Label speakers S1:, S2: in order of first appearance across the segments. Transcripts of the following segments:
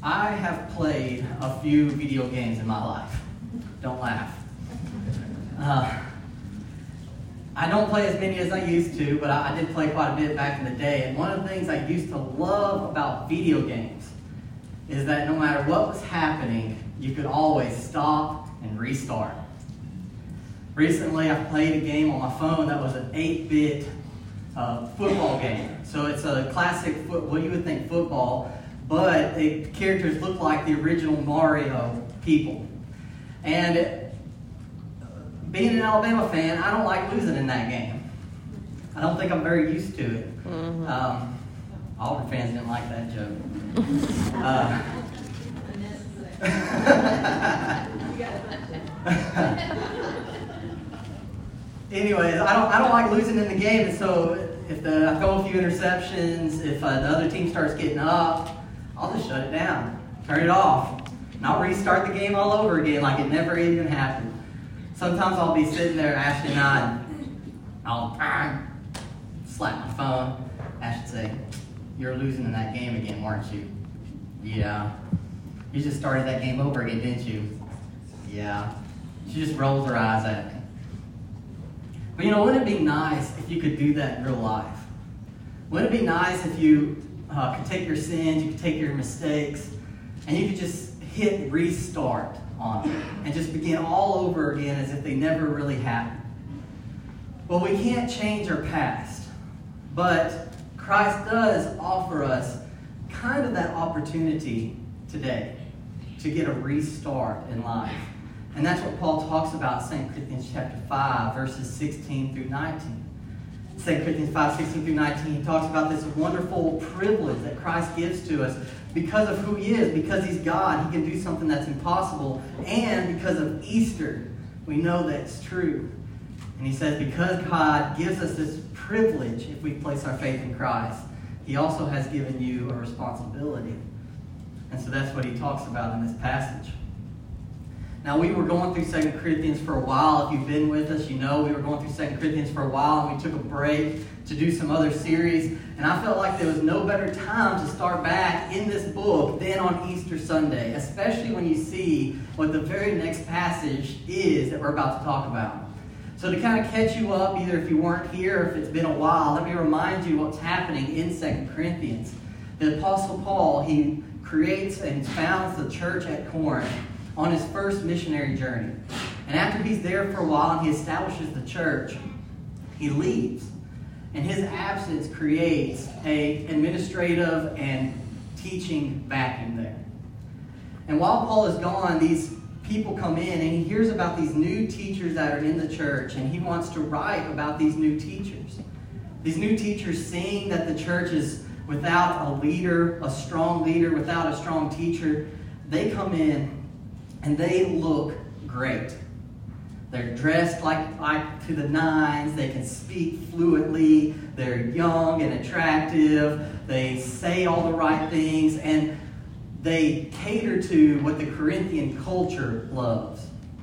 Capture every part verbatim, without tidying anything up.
S1: I have played a few video games in my life. Don't laugh. Uh, I don't play as many as I used to, but I, I did play quite a bit back in the day. And one of the things I used to love about video games is that no matter what was happening, you could always stop and restart. Recently, I played a game on my phone that was an eight-bit uh, football game. So it's a classic, foot, well, you would think football, but the characters look like the original Mario people. And it, being an Alabama fan, I don't like losing in that game. I don't think I'm very used to it. Mm-hmm. um, Auburn fans didn't like that joke. uh, Anyways, I don't I don't like losing in the game, and so if the, I throw a few interceptions, if uh, the other team starts getting up, I'll just shut it down, turn it off, and I'll restart the game all over again like it never even happened. Sometimes I'll be sitting there, Ashley and I, and I'll ah, slap my phone. Ashley would say, "You're losing in that game again, weren't you?" "Yeah." "You just started that game over again, didn't you?" "Yeah." She just rolls her eyes at me. But you know, wouldn't it be nice if you could do that in real life? Wouldn't it be nice if you uh, could take your sins, you could take your mistakes, and you could just hit restart on them and just begin all over again as if they never really happened? Well, we can't change our past, but Christ does offer us kind of that opportunity today to get a restart in life. And that's what Paul talks about in Second Corinthians chapter five, verses sixteen through nineteen. Second Corinthians five, sixteen through nineteen, he talks about this wonderful privilege that Christ gives to us because of who he is, because he's God. He can do something that's impossible. And because of Easter, we know that's true. And he says because God gives us this privilege if we place our faith in Christ, he also has given you a responsibility. And so that's what he talks about in this passage. Now, we were going through Second Corinthians for a while. If you've been with us, you know we were going through Second Corinthians for a while, and we took a break to do some other series. And I felt like there was no better time to start back in this book than on Easter Sunday, especially when you see what the very next passage is that we're about to talk about. So to kind of catch you up, either if you weren't here or if it's been a while, let me remind you what's happening in Second Corinthians. The Apostle Paul, he creates and founds the church at Corinth on his first missionary journey. And after he's there for a while and he establishes the church, he leaves. And his absence creates an administrative and teaching vacuum there. And while Paul is gone, these people come in and he hears about these new teachers that are in the church, and he wants to write about these new teachers. These new teachers, seeing that the church is without a leader, a strong leader, without a strong teacher, they come in and they look great. They're dressed like, like to the nines. They can speak fluently. They're young and attractive. They say all the right things. And they cater to what the Corinthian culture loves.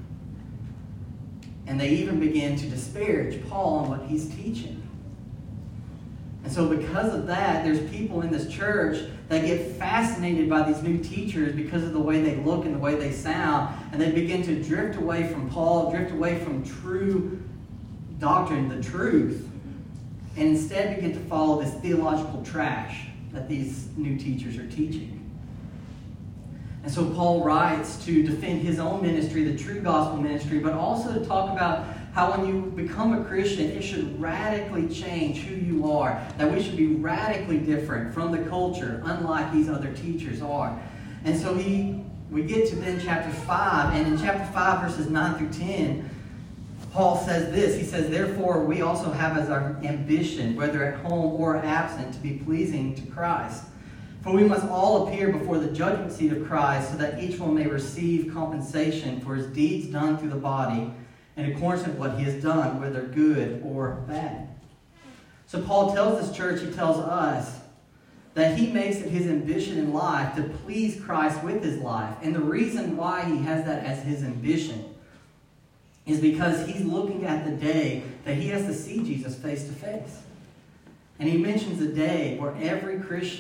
S1: And they even begin to disparage Paul on what he's teaching. And so because of that, there's people in this church that get fascinated by these new teachers because of the way they look and the way they sound. And they begin to drift away from Paul, drift away from true doctrine, the truth, and instead begin to follow this theological trash that these new teachers are teaching. And so Paul writes to defend his own ministry, the true gospel ministry, but also to talk about how when you become a Christian, it should radically change who you are. That we should be radically different from the culture, unlike these other teachers are. And so he, we get to then chapter five, and in chapter five, verses nine through ten, Paul says this. He says, "Therefore, we also have as our ambition, whether at home or absent, to be pleasing to Christ. For we must all appear before the judgment seat of Christ, so that each one may receive compensation for his deeds done through the body, in accordance with what he has done, whether good or bad." So Paul tells this church, he tells us, that he makes it his ambition in life to please Christ with his life. And the reason why he has that as his ambition is because he's looking at the day that he has to see Jesus face to face. And he mentions a day where every Christian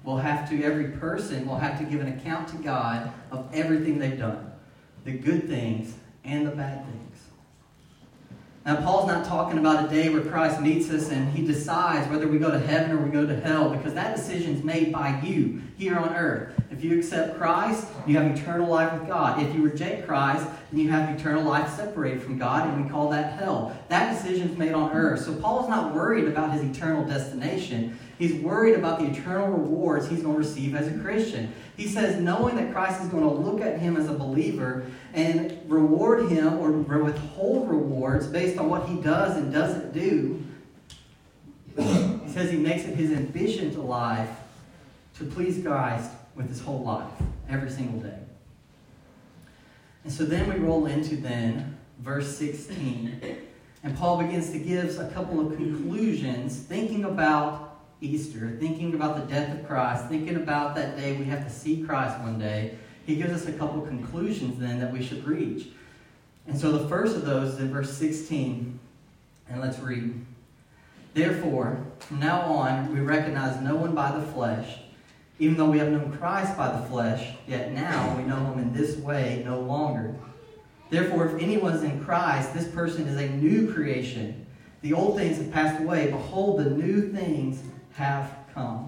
S1: will have to, every person will have to give an account to God of everything they've done, the good things and the bad things. Now, Paul's not talking about a day where Christ meets us and he decides whether we go to heaven or we go to hell, because that decision is made by you here on earth. If you accept Christ, you have eternal life with God. If you reject Christ, then you have eternal life separated from God, and we call that hell. That decision is made on earth. So Paul's not worried about his eternal destination. He's worried about the eternal rewards he's going to receive as a Christian. He says, knowing that Christ is going to look at him as a believer and reward him or withhold rewards based on what he does and doesn't do, he says he makes it his ambition to life to please Christ with his whole life, every single day. And so then we roll into then verse sixteen. And Paul begins to give a couple of conclusions, thinking about Easter, thinking about the death of Christ, thinking about that day we have to see Christ one day. He gives us a couple of conclusions then that we should reach. And so the first of those is in verse sixteen. And let's read. Therefore, from now on, we recognize no one by the flesh. Even though we have known Christ by the flesh, yet now we know him in this way no longer. Therefore, if anyone is in Christ, this person is a new creation. The old things have passed away. Behold, the new things have come.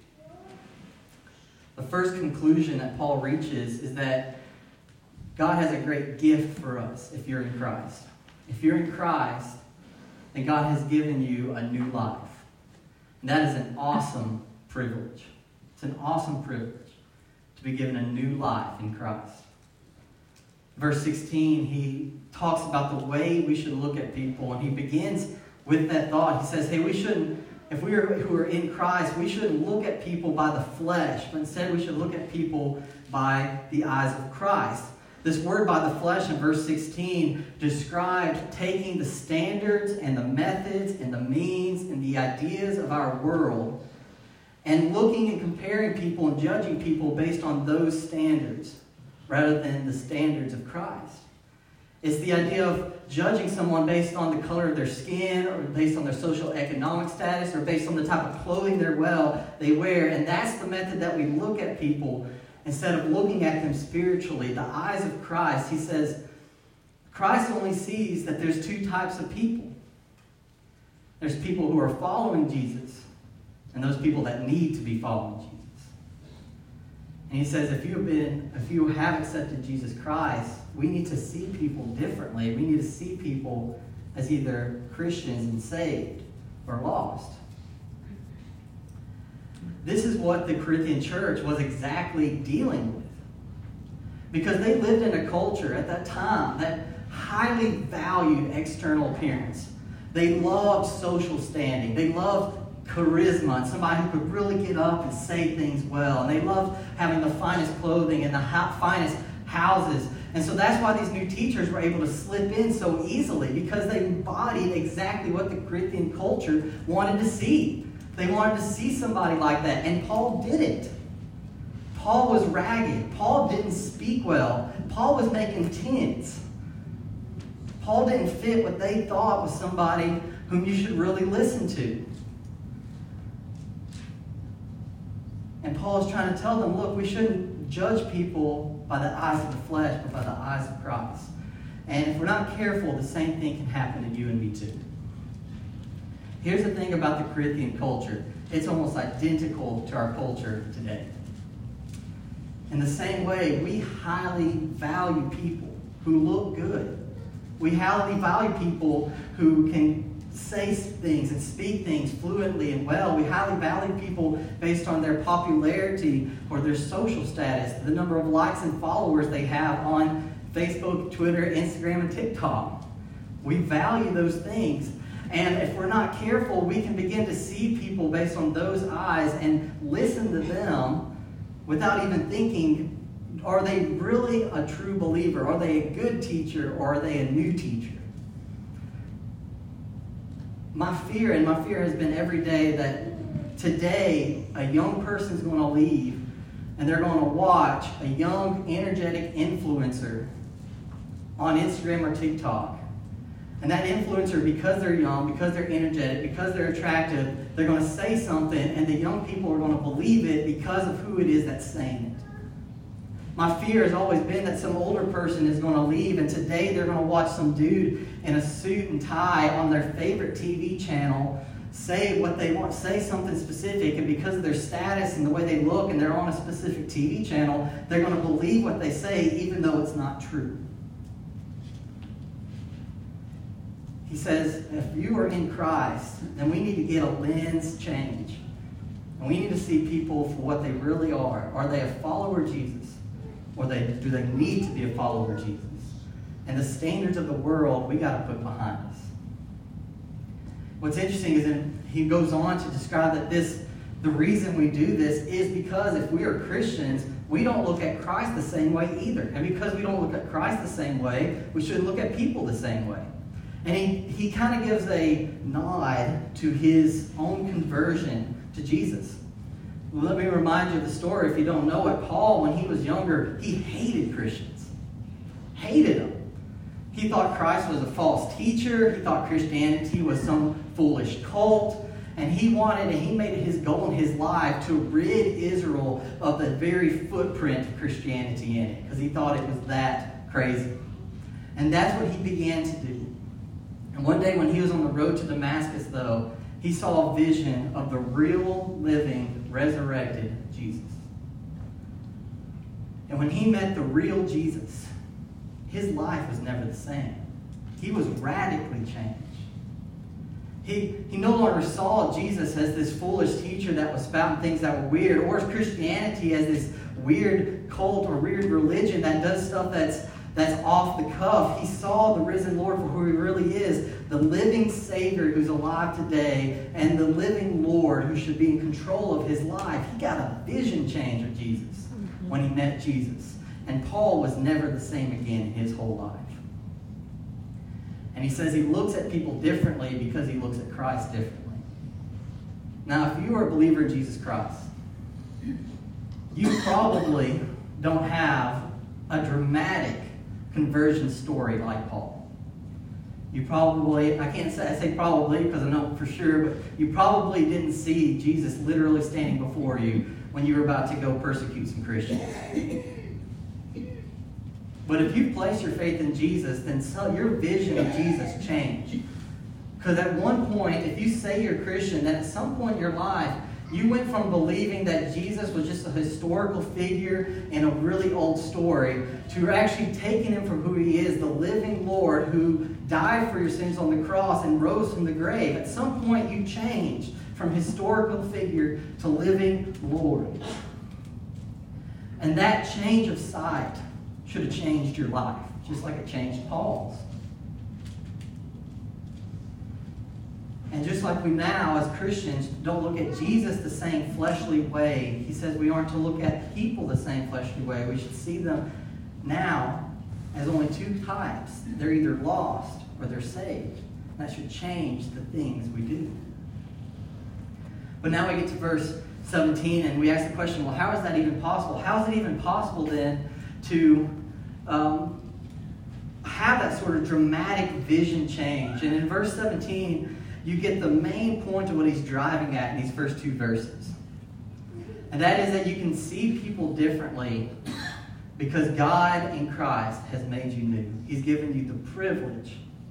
S1: The first conclusion that Paul reaches is that God has a great gift for us if you're in Christ. If you're in Christ, then God has given you a new life. And that is an awesome privilege. It's an awesome privilege to be given a new life in Christ. Verse sixteen, he talks about the way we should look at people, and he begins with that thought. He says, hey, we shouldn't, if we are who are in Christ, we shouldn't look at people by the flesh, but instead we should look at people by the eyes of Christ. This word by the flesh in verse sixteen described taking the standards and the methods and the means and the ideas of our world and looking and comparing people and judging people based on those standards rather than the standards of Christ. It's the idea of judging someone based on the color of their skin or based on their social economic status or based on the type of clothing they're well they wear. And that's the method that we look at people instead of looking at them spiritually. The eyes of Christ, he says, Christ only sees that there's two types of people. There's people who are following Jesus and those people that need to be following Jesus. And he says, if you have been, if you have accepted Jesus Christ, we need to see people differently. We need to see people as either Christians and saved or lost. This is what the Corinthian church was exactly dealing with. Because they lived in a culture at that time that highly valued external appearance. They loved social standing. They loved charisma and somebody who could really get up and say things well. And they loved having the finest clothing and the finest houses. And so that's why these new teachers were able to slip in so easily, because they embodied exactly what the Corinthian culture wanted to see. They wanted to see somebody like that. And Paul didn't. Paul was ragged. Paul didn't speak well. Paul was making tents. Paul didn't fit what they thought was somebody whom you should really listen to. And Paul is trying to tell them, look, we shouldn't judge people by the eyes of the flesh, but by the eyes of Christ. And if we're not careful, the same thing can happen to you and me too. Here's the thing about the Corinthian culture. It's almost identical to our culture today. In the same way, we highly value people who look good. We highly value people who can say things and speak things fluently and well. We highly value people based on their popularity or their social status, the number of likes and followers they have on Facebook, Twitter, Instagram, and TikTok. We value those things. And if we're not careful, we can begin to see people based on those eyes and listen to them without even thinking, are they really a true believer? Are they a good teacher, or are they a new teacher? My fear, and my fear has been every day, that today a young person is going to leave and they're going to watch a young, energetic influencer on Instagram or TikTok. And that influencer, because they're young, because they're energetic, because they're attractive, they're going to say something, and the young people are going to believe it because of who it is that's saying it. My fear has always been that some older person is going to leave, and today they're going to watch some dude in a suit and tie on their favorite T V channel say what they want, say something specific, and because of their status and the way they look and they're on a specific T V channel, they're going to believe what they say even though it's not true. He says, if you are in Christ, then we need to get a lens change. And we need to see people for what they really are. Are they a follower of Jesus? Or they, do they need to be a follower of Jesus? And the standards of the world, we got to put behind us. What's interesting is that he goes on to describe that this, the reason we do this is because if we are Christians, we don't look at Christ the same way either. And because we don't look at Christ the same way, we shouldn't look at people the same way. And he, he kind of gives a nod to his own conversion to Jesus. Well, let me remind you of the story if you don't know it. Paul, when he was younger, he hated Christians. Hated them. He thought Christ was a false teacher. He thought Christianity was some foolish cult. And he wanted, and he made it his goal in his life to rid Israel of the very footprint of Christianity in it. Because he thought it was that crazy. And that's what he began to do. And one day when he was on the road to Damascus, though, he saw a vision of the real, living, resurrected Jesus. And when he met the real Jesus, his life was never the same. He was radically changed. He, he no longer saw Jesus as this foolish teacher that was spouting things that were weird, or as Christianity as this weird cult or weird religion that does stuff that's That's off the cuff. He saw the risen Lord for who he really is, the living Savior who's alive today, and the living Lord who should be in control of his life. He got a vision change of Jesus mm-hmm. when he met Jesus. And Paul was never the same again his whole life. And he says he looks at people differently because he looks at Christ differently. Now, if you are a believer in Jesus Christ, you probably don't have a dramatic conversion story like Paul. You probably, I can't say, I say probably because I know for sure, but you probably didn't see Jesus literally standing before you when you were about to go persecute some Christians. But if you place your faith in Jesus, then so your vision of Jesus changed. Because at one point, if you say you're a Christian, then at some point in your life, you went from believing that Jesus was just a historical figure in a really old story to actually taking him for who he is, the living Lord who died for your sins on the cross and rose from the grave. At some point you changed from historical figure to living Lord. And that change of sight should have changed your life, just like it changed Paul's. And just like we now, as Christians, don't look at Jesus the same fleshly way, he says we aren't to look at people the same fleshly way. We should see them now as only two types. They're either lost or they're saved. That should change the things we do. But now we get to verse seventeen, and we ask the question, well, how is that even possible? How is it even possible then to um, have that sort of dramatic vision change? And in verse seventeen, you get the main point of what he's driving at in these first two verses. And that is that you can see people differently because God in Christ has made you new. He's given you the privilege,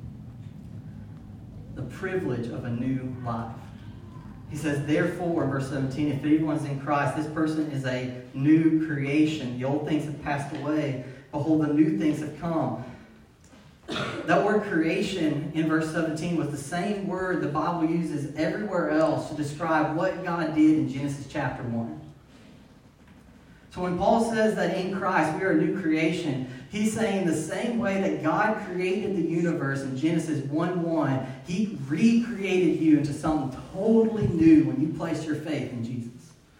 S1: the privilege of a new life. He says, therefore, in verse seventeen, if anyone's in Christ, this person is a new creation. The old things have passed away. Behold, the new things have come. That word creation in verse seventeen was the same word the Bible uses everywhere else to describe what God did in Genesis chapter one. So when Paul says that in Christ we are a new creation, he's saying the same way that God created the universe in Genesis one one, he recreated you into something totally new when you place your faith in Jesus.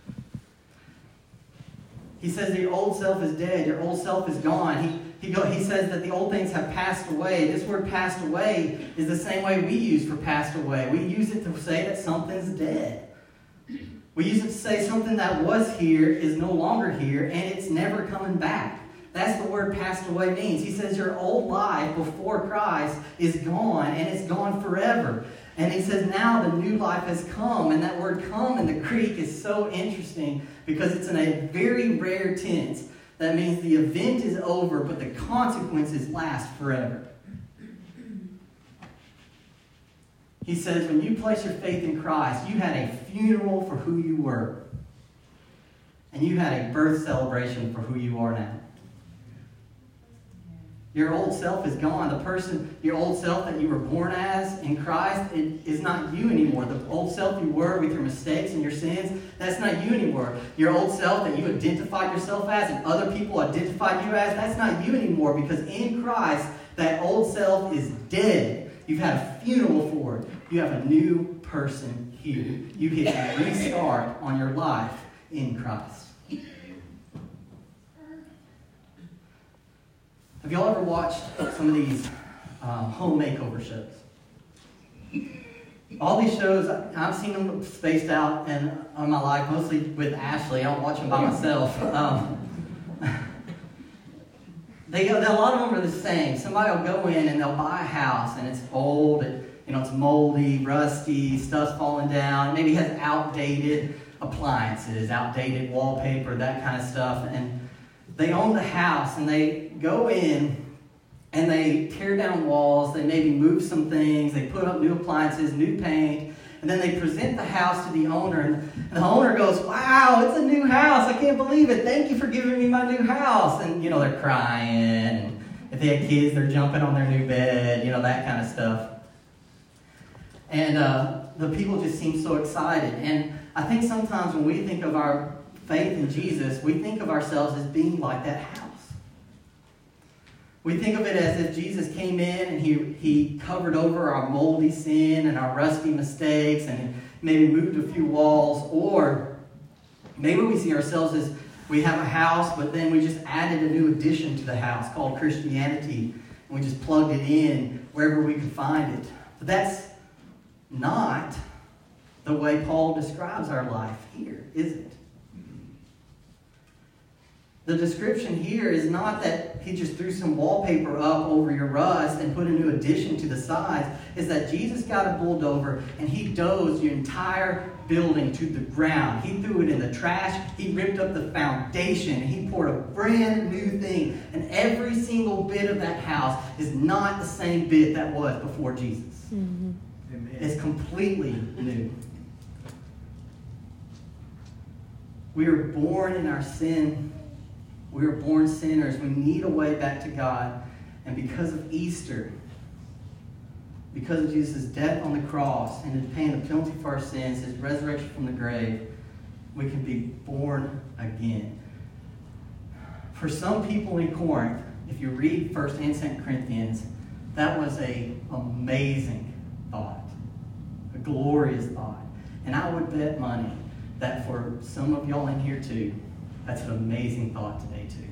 S1: He says your old self is dead, your old self is gone. He He, go, he says that the old things have passed away. This word passed away is the same way we use for passed away. We use it to say that something's dead. We use it to say something that was here is no longer here and it's never coming back. That's the word passed away means. He says your old life before Christ is gone, and it's gone forever. And he says now the new life has come. And that word come in the Greek is so interesting because it's in a very rare tense. That means the event is over, but the consequences last forever. He says when you place your faith in Christ, you had a funeral for who you were. And you had a birth celebration for who you are now. Your old self is gone. The person, your old self that you were born as in Christ, it is not you anymore. The old self you were with your mistakes and your sins, that's not you anymore. Your old self that you identified yourself as and other people identified you as, that's not you anymore, because in Christ, that old self is dead. You've had a funeral for it. You have a new person here. You hit a restart on your life in Christ. Have y'all ever watched some of these um, home makeover shows? All these shows, I've seen them spaced out in, in my life, mostly with Ashley. I don't watch them by myself. Um, they go, a lot of them are the same. Somebody will go in and they'll buy a house, and it's old, it, you know, it's moldy, rusty, stuff's falling down. Maybe it has outdated appliances, outdated wallpaper, that kind of stuff. And they own the house, and they go in and they tear down walls, they maybe move some things, they put up new appliances, new paint, and then they present the house to the owner, and the owner goes, wow, it's a new house, I can't believe it, thank you for giving me my new house. And, you know, they're crying, and if they have kids, they're jumping on their new bed, you know, that kind of stuff. And uh, the people just seem so excited. And I think sometimes when we think of our faith in Jesus, we think of ourselves as being like that house. We think of it as if Jesus came in and he, he covered over our moldy sin and our rusty mistakes and maybe moved a few walls. Or maybe we see ourselves as we have a house, but then we just added a new addition to the house called Christianity. And we just plugged it in wherever we could find it. But that's not the way Paul describes our life here, is it? The description here is not that he just threw some wallpaper up over your rust and put a new addition to the sides. It's that Jesus got a bulldozer and he dozed your entire building to the ground. He threw it in the trash. He ripped up the foundation. He poured a brand new thing. And every single bit of that house is not the same bit that was before Jesus. Mm-hmm. Amen. It's completely new. We were born in our sin. We were born sinners. We need a way back to God. And because of Easter, because of Jesus' death on the cross and his paying the penalty for our sins, his resurrection from the grave, we can be born again. For some people in Corinth, if you read First and Second Corinthians, that was an amazing thought, a glorious thought. And I would bet money that for some of y'all in here too, that's an amazing thought today too.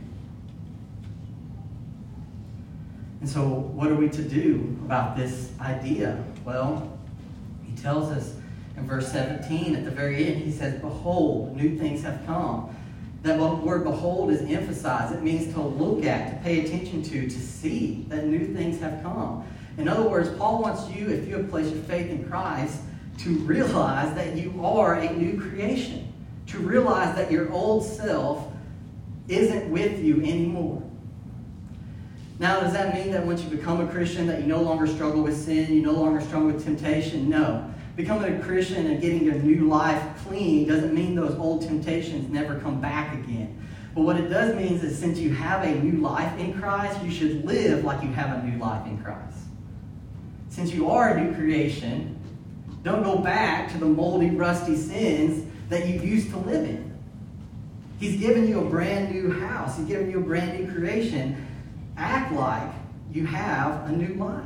S1: And so what are we to do about this idea? Well, he tells us in verse seventeen at the very end, he says, behold, new things have come. That word behold is emphasized. It means to look at, to pay attention to, to see that new things have come. In other words, Paul wants you, if you have placed your faith in Christ, to realize that you are a new creation. To realize that your old self isn't with you anymore. Now, does that mean that once you become a Christian that you no longer struggle with sin, you no longer struggle with temptation? No. Becoming a Christian and getting your new life clean doesn't mean those old temptations never come back again. But what it does mean is that since you have a new life in Christ, you should live like you have a new life in Christ. Since you are a new creation, don't go back to the moldy, rusty sins that you used to live in. He's given you a brand new house. He's given you a brand new creation. Act like you have a new life.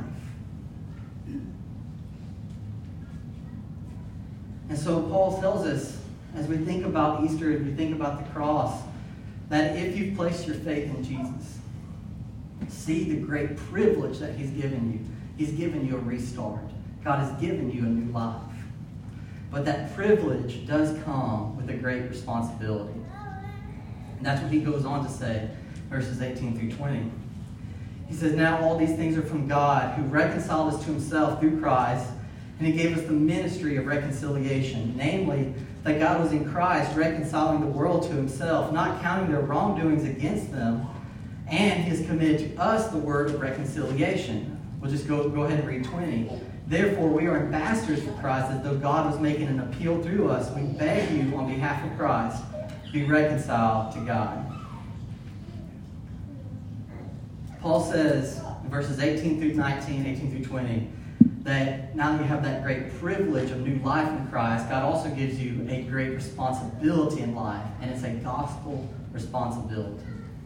S1: And so Paul tells us, as we think about Easter, as we think about the cross, that if you've placed your faith in Jesus, see the great privilege that he's given you. He's given you a restart. God has given you a new life. But that privilege does come with a great responsibility. And that's what he goes on to say. verses eighteen through twenty. He says, now all these things are from God, who reconciled us to himself through Christ, and he gave us the ministry of reconciliation, namely, that God was in Christ reconciling the world to himself, not counting their wrongdoings against them, and he has committed to us the word of reconciliation. We'll just go, go ahead and read twenty. Therefore, we are ambassadors for Christ, as though God was making an appeal through us. We beg you, on behalf of Christ, be reconciled to God. Paul says in verses eighteen through nineteen, eighteen through twenty, that now that you have that great privilege of new life in Christ, God also gives you a great responsibility in life, and it's a gospel responsibility.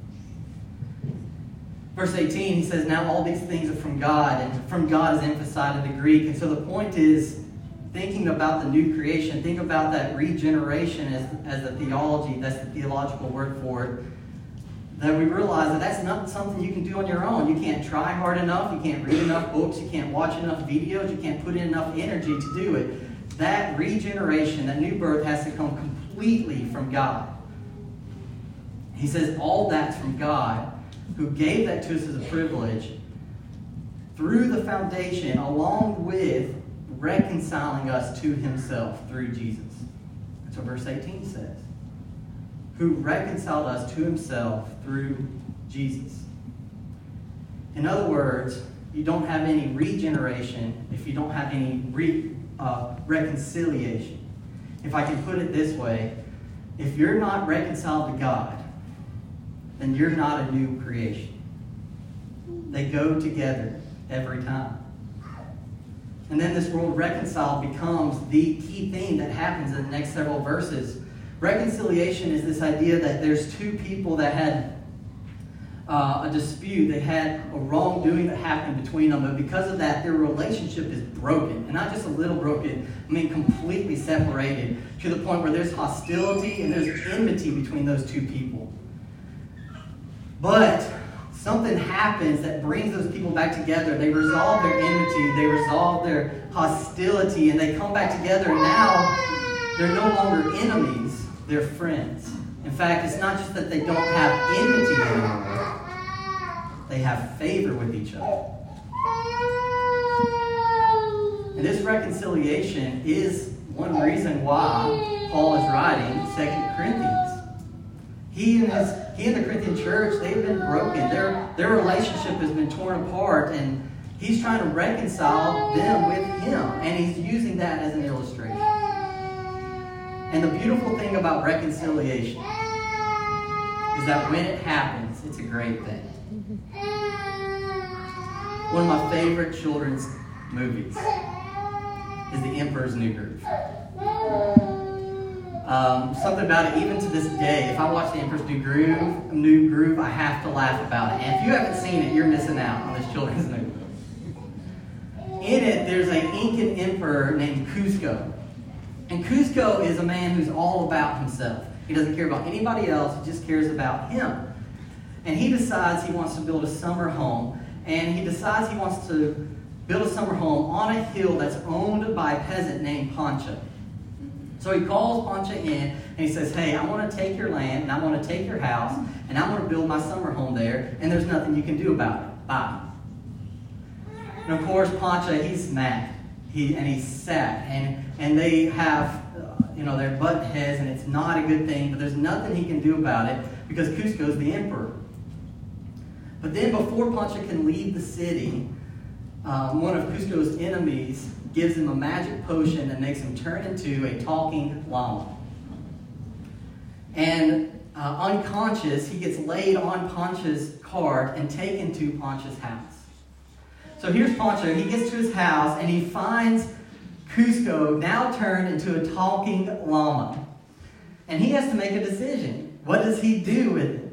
S1: Verse eighteen, he says, now all these things are from God, and from God is emphasized in the Greek. And so the point is, thinking about the new creation, think about that regeneration as, as the theology, that's the theological word for it, that we realize that that's not something you can do on your own. You can't try hard enough, you can't read enough books, you can't watch enough videos, you can't put in enough energy to do it. That regeneration, that new birth has to come completely from God. He says all that's from God, who gave that to us as a privilege through the foundation, along with reconciling us to himself through Jesus. That's what verse eighteen says. Who reconciled us to himself through Jesus. In other words, you don't have any regeneration if you don't have any re, uh, reconciliation. If I can put it this way, if you're not reconciled to God, then you're not a new creation. They go together every time. And then this word reconciled becomes the key thing that happens in the next several verses. Reconciliation is this idea that there's two people that had uh, a dispute. They had a wrongdoing that happened between them. But because of that, their relationship is broken. And not just a little broken, I mean completely separated to the point where there's hostility and there's enmity between those two people. But something happens that brings those people back together. They resolve their enmity. They resolve their hostility. And they come back together. And now they're no longer enemies. They're friends. In fact, it's not just that they don't have enmity anymore. They have favor with each other. And this reconciliation is one reason why Paul is writing Second Corinthians. He and his he and the Corinthian church, they've been broken. Their, their relationship has been torn apart, and he's trying to reconcile them with him. And he's using that as an illustration. And the beautiful thing about reconciliation is that when it happens, it's a great thing. One of my favorite children's movies is The Emperor's New Groove. Um, something about it, even to this day, if I watch The Emperor's New Groove, New Groove, I have to laugh about it. And if you haven't seen it, you're missing out on this children's movie. In it, there's an Incan emperor named Cusco. And Cusco is a man who's all about himself. He doesn't care about anybody else. He just cares about him. And he decides he wants to build a summer home. And he decides he wants to build a summer home on a hill that's owned by a peasant named Pancha. So he calls Pancha in and he says, hey, I want to take your land and I want to take your house and I want to build my summer home there, and there's nothing you can do about it. Bye. And of course, Pancha, he's mad. He, and he's sad. And, and they have, uh, you know, their butt heads, and it's not a good thing, but there's nothing he can do about it because Cusco's the emperor. But then before Pancha can leave the city, um, one of Cusco's enemies gives him a magic potion that makes him turn into a talking llama. And uh, unconscious, he gets laid on Pancha's cart and taken to Pancha's house. So here's Pancha. He gets to his house and he finds Cusco now turned into a talking llama. And he has to make a decision. What does he do with it?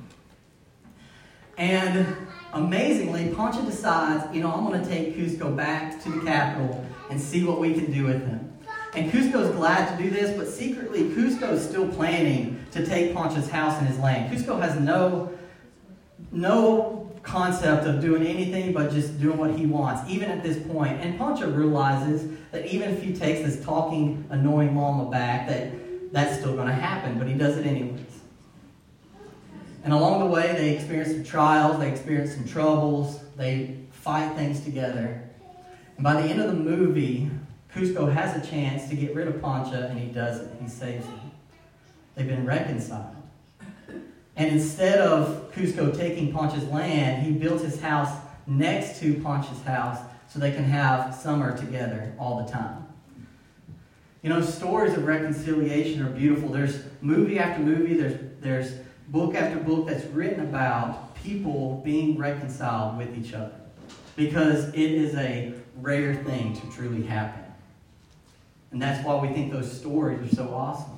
S1: And amazingly, Pancha decides, you know, I'm going to take Cusco back to the capital and see what we can do with him. And Cusco's glad to do this, but secretly Cusco's still planning to take Pancha's house and his land. Cusco has no, no concept of doing anything but just doing what he wants, even at this point. And Pancha realizes that even if he takes this talking, annoying llama back, that that's still going to happen, but he does it anyways. And along the way, they experience some trials, they experience some troubles, they fight things together. And by the end of the movie, Kuzco has a chance to get rid of Poncha, and he does it. He saves him. They've been reconciled. And instead of Kuzco taking Poncha's land, he built his house next to Poncha's house so they can have summer together all the time. You know, stories of reconciliation are beautiful. There's movie after movie, there's, there's book after book that's written about people being reconciled with each other, because it is a rare thing to truly happen. And that's why we think those stories are so awesome.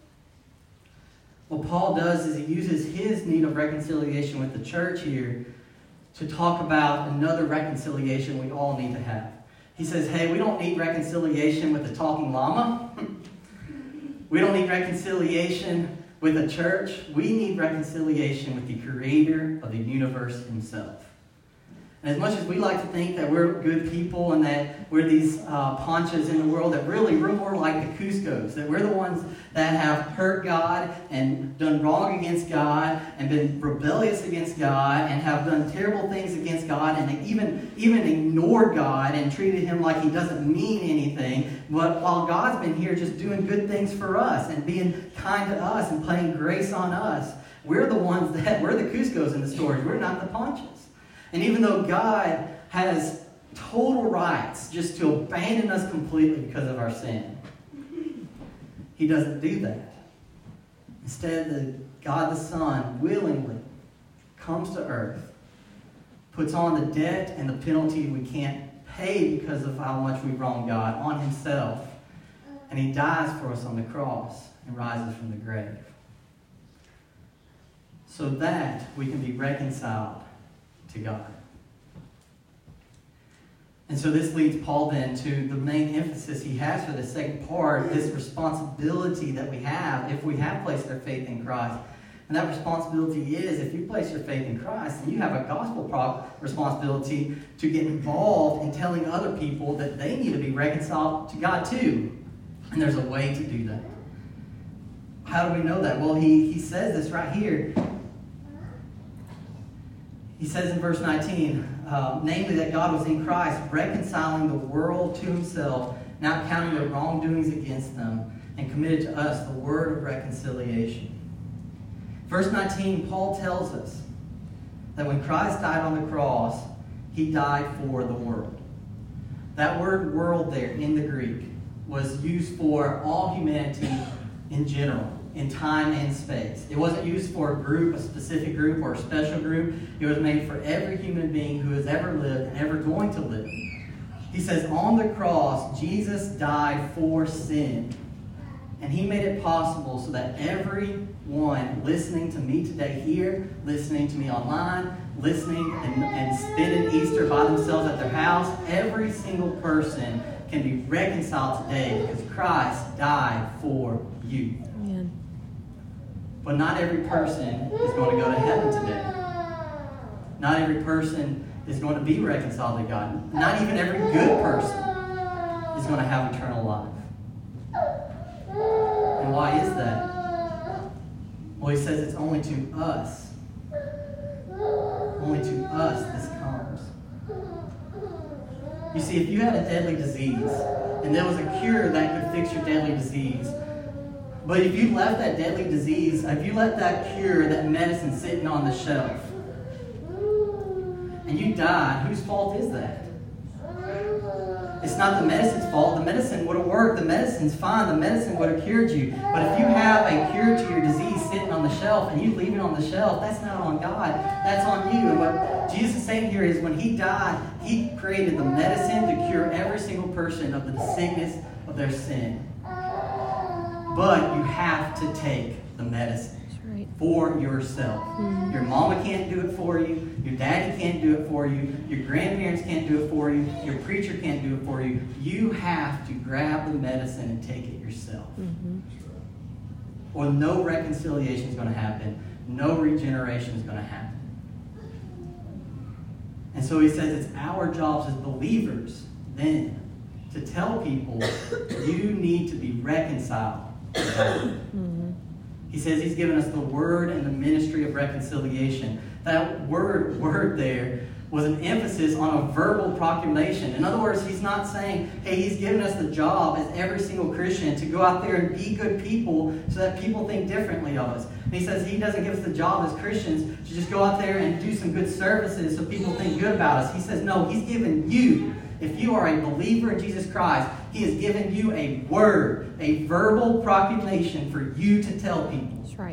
S1: What Paul does is he uses his need of reconciliation with the church here to talk about another reconciliation we all need to have. He says, hey, we don't need reconciliation with the talking llama. We don't need reconciliation with a church. We need reconciliation with the creator of the universe himself. And as much as we like to think that we're good people and that we're these uh, Ponchas in the world, that really we're more like the Kuzcos, that we're the ones that have hurt God and done wrong against God and been rebellious against God and have done terrible things against God and even, even ignored God and treated him like he doesn't mean anything. But while God's been here just doing good things for us and being kind to us and playing grace on us, we're the ones that, we're the Kuzcos in the stories. We're not the Ponchas. And even though God has total rights just to abandon us completely because of our sin, he doesn't do that. Instead, the God the Son willingly comes to earth, puts on the debt and the penalty we can't pay because of how much we wrong God on himself, and he dies for us on the cross and rises from the grave, so that we can be reconciled to God. And so this leads Paul then to the main emphasis he has for the second part, this responsibility that we have if we have placed our faith in Christ. And that responsibility is, if you place your faith in Christ, then you have a gospel pro- responsibility to get involved in telling other people that they need to be reconciled to God too. And there's a way to do that. How do we know that? Well, he, he says this right here. He says in verse nineteen, uh, namely that God was in Christ, reconciling the world to himself, not counting their wrongdoings against them, and committed to us the word of reconciliation. Verse nineteen, Paul tells us that when Christ died on the cross, he died for the world. That word world there in the Greek was used for all humanity in general, in time and space. It wasn't used for a group, a specific group, or a special group. It was made for every human being who has ever lived and ever going to live. He says, on the cross, Jesus died for sin. And he made it possible so that everyone listening to me today here, listening to me online, listening and, and spending Easter by themselves at their house, every single person can be reconciled today because Christ died for you. Amen. But not every person is going to go to heaven today. Not every person is going to be reconciled to God. Not even every good person is going to have eternal life. And why is that? Well, he says it's only to us. Only to us this comes. You see, if you had a deadly disease, and there was a cure that could fix your deadly disease, but if you left that deadly disease, if you let that cure, that medicine sitting on the shelf, and you died, whose fault is that? It's not the medicine's fault. The medicine would have worked. The medicine's fine. The medicine would have cured you. But if you have a cure to your disease sitting on the shelf and you leave it on the shelf, that's not on God. That's on you. And what Jesus is saying here is when he died, he created the medicine to cure every single person of the sickness of their sin. But you have to take the medicine for yourself. Mm-hmm. Your mama can't do it for you. Your daddy can't do it for you. Your grandparents can't do it for you. Your preacher can't do it for you. You have to grab the medicine and take it yourself. Mm-hmm. Or no reconciliation is going to happen. No regeneration is going to happen. And so he says it's our jobs as believers then to tell people you need to be reconciled to God. Mm-hmm. He says he's given us the word and the ministry of reconciliation. That word, word there was an emphasis on a verbal proclamation. In other words, he's not saying, hey, he's given us the job as every single Christian to go out there and be good people so that people think differently of us. And he says he doesn't give us the job as Christians to just go out there and do some good services so people think good about us. He says, no, he's given you, if you are a believer in Jesus Christ, he has given you a word, a verbal proclamation for you to tell people.
S2: That's right.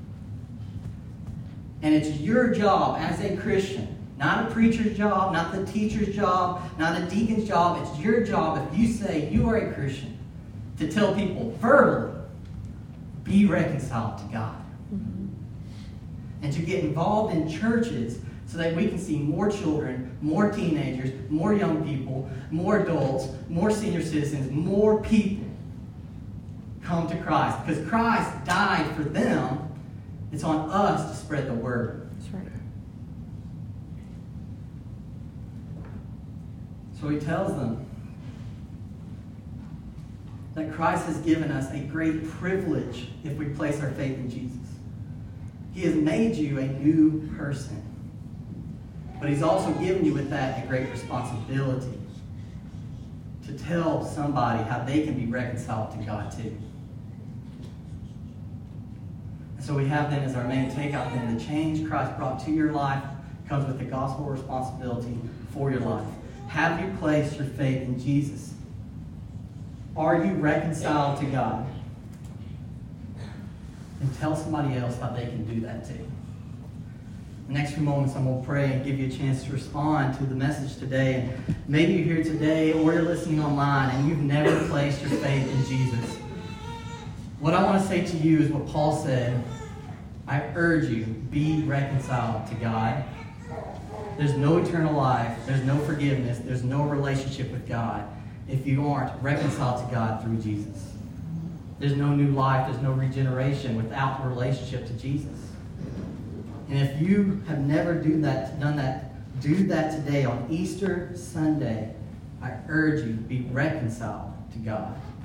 S1: And it's your job as a Christian, not a preacher's job, not the teacher's job, not a deacon's job. It's your job, if you say you are a Christian, to tell people verbally, be reconciled to God. Mm-hmm. And to get involved in churches so that we can see more children, more teenagers, more young people, more adults, more senior citizens, more people come to Christ. Because Christ died for them. It's on us to spread the word.
S2: That's right.
S1: So he tells them that Christ has given us a great privilege if we place our faith in Jesus. He has made you a new person. But he's also given you with that a great responsibility to tell somebody how they can be reconciled to God too. And so we have then as our main takeout then the change Christ brought to your life comes with the gospel responsibility for your life. Have you placed your faith in Jesus? Are you reconciled to God? And tell somebody else how they can do that too. The next few moments I'm going to pray and give you a chance to respond to the message today. And maybe you're here today or you're listening online and you've never placed your faith in Jesus. What I want to say to you is what Paul said. I urge you, be reconciled to God. There's no eternal life. There's no forgiveness. There's no relationship with God if you aren't reconciled to God through Jesus. There's no new life. There's no regeneration without a relationship to Jesus. And if you have never do that, done that, do that today on Easter Sunday. I urge you to be reconciled to God.